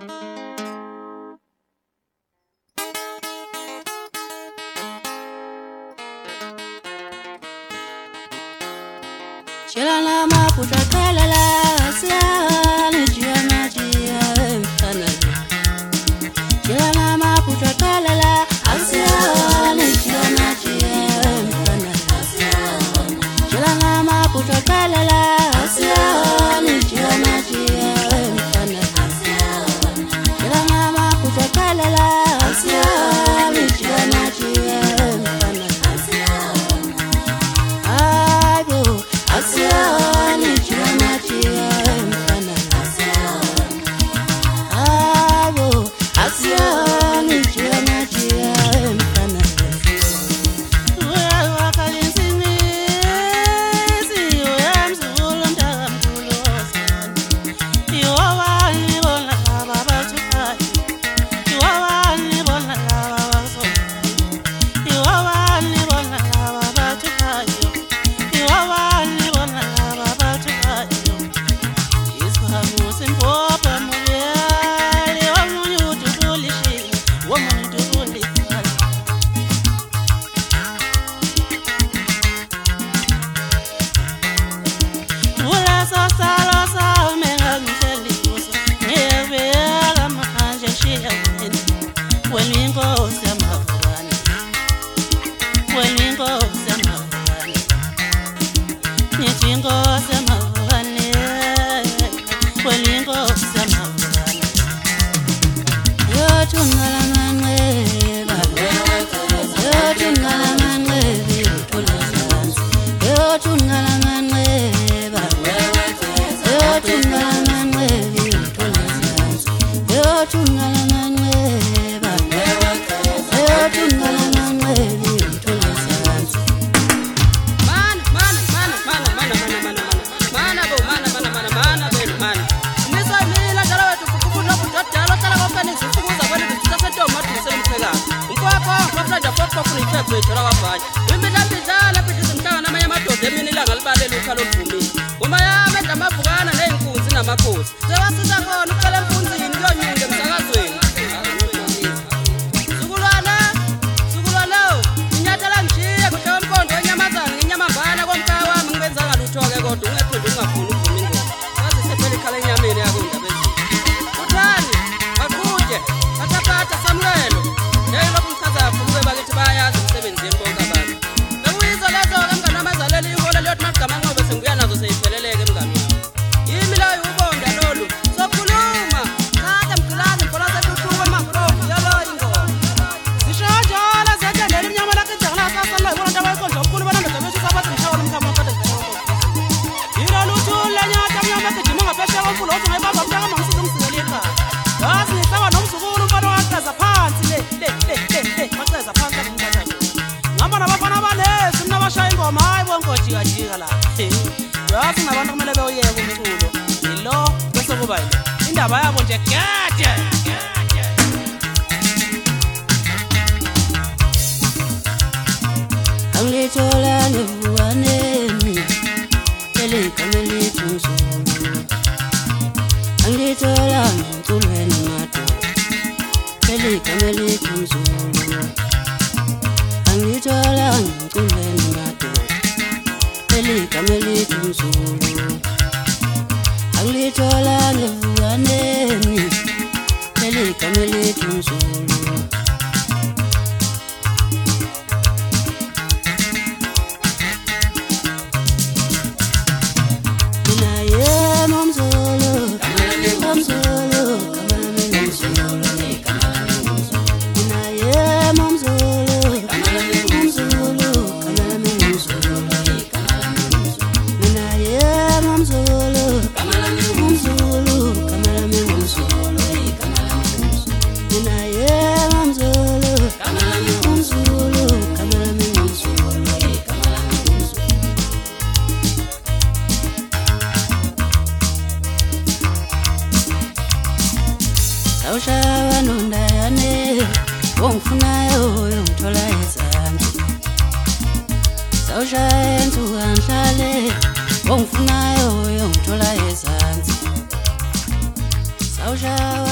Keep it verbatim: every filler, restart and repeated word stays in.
Chilala maputra kalala siale jiana jiem kanala. Chilala maputra kalala siale jiana jiem kanala. Chilala maputra kalala siale jiana jiem kanala. Chilala maputra kalala siale jiana jiem kanala. Asiani jiana jiem kanala. Abo asiani jiana jiem kanala. Wa kalinsingi si oyam zulum tamkulos. Yo wali bona baba tukai. Yo wali bona baba so. Yo wali bona baba tukai. Yo wali Sausha